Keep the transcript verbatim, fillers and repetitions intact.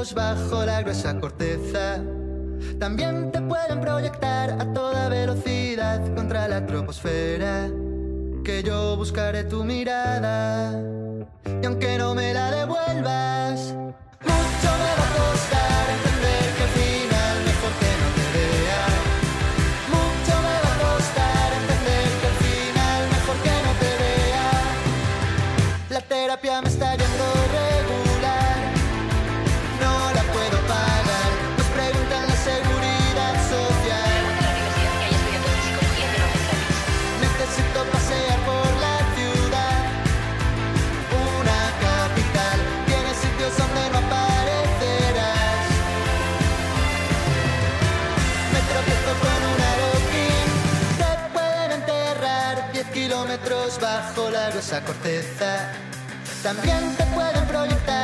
metros bajo la gruesa corteza. También te pueden proyectar a toda velocidad contra la troposfera, que yo buscaré tu mirada. Y aunque no me la devuelvas, mucho me va a costar entender que al final mejor que no te vea. Mucho me va a costar entender que al final mejor que no te vea. La terapia me está yendo regular, no la puedo pagar. Nos preguntan la seguridad social. Necesito pasear por la ciudad, una capital. Tiene sitios donde no aparecerás. Me tropiezo con un adoquín. Te pueden enterrar diez kilómetros bajo la gruesa corteza. También te pueden proyectar